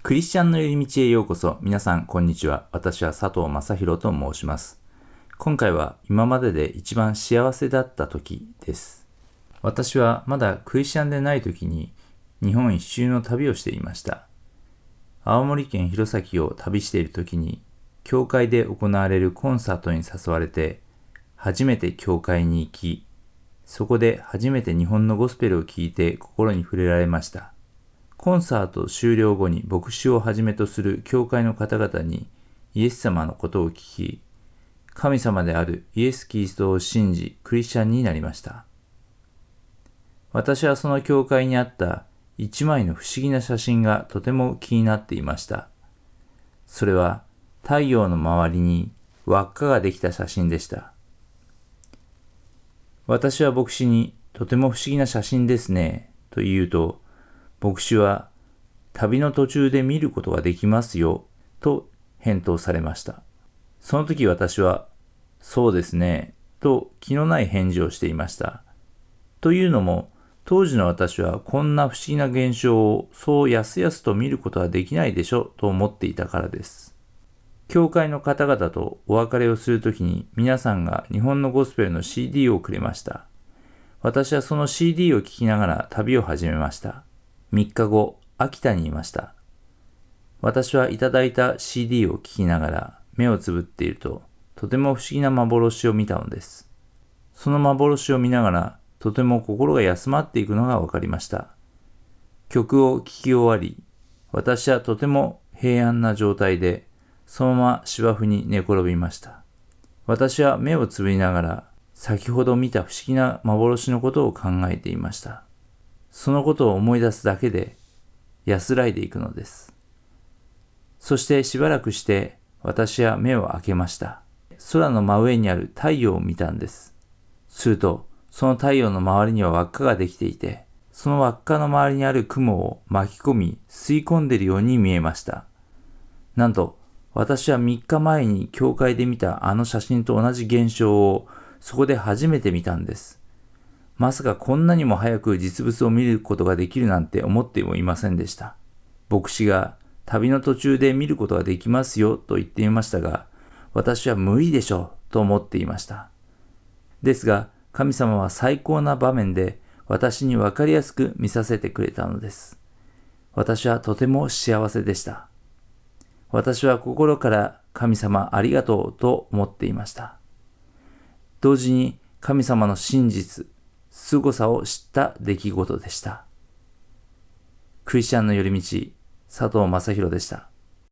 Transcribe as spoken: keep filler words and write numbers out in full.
クリスチャンの寄り道へようこそ。皆さんこんにちは。私は佐藤正宏と申します。今回は今までで一番幸せだった時です。私はまだクリスチャンでない時に日本一周の旅をしていました。青森県弘前を旅している時に教会で行われるコンサートに誘われて初めて教会に行き、そこで初めて日本のゴスペルを聞いて心に触れられました。コンサート終了後に牧師をはじめとする教会の方々にイエス様のことを聞き、神様であるイエス・キリストを信じクリスチャンになりました。私はその教会にあった一枚の不思議な写真がとても気になっていました。それは太陽の周りに輪っかができた写真でした。私は牧師にとても不思議な写真ですねと言うと、牧師は旅の途中で見ることができますよと返答されました。その時私はそうですねと気のない返事をしていました。というのも当時の私はこんな不思議な現象をそうやすやすと見ることはできないでしょと思っていたからです。教会の方々とお別れをするときに皆さんが日本のゴスペルの シーディー をくれました。私はその シーディー を聞きながら旅を始めました。みっかご、秋田にいました。私はいただいた シーディー を聞きながら目をつぶっていると、とても不思議な幻を見たのです。その幻を見ながら、とても心が休まっていくのがわかりました。曲を聴き終わり、私はとても平安な状態で、そのまま芝生に寝転びました。私は目をつぶりながら、先ほど見た不思議な幻のことを考えていました。そのことを思い出すだけで安らいでいくのです。そしてしばらくして私は目を開けました。空の真上にある太陽を見たんです。するとその太陽の周りには輪っかができていて、その輪っかの周りにある雲を巻き込み吸い込んでいるように見えました。なんと私はみっかまえに教会で見たあの写真と同じ現象をそこで初めて見たんです。まさかこんなにも早く実物を見ることができるなんて思ってもいませんでした。牧師が旅の途中で見ることができますよと言っていましたが、私は無理でしょうと思っていました。ですが神様は最高な場面で私に分かりやすく見させてくれたのです。私はとても幸せでした。私は心から神様ありがとうと思っていました。同時に神様の真実、凄さを知った出来事でした。クリスチャンの寄り道、佐藤正宏でした。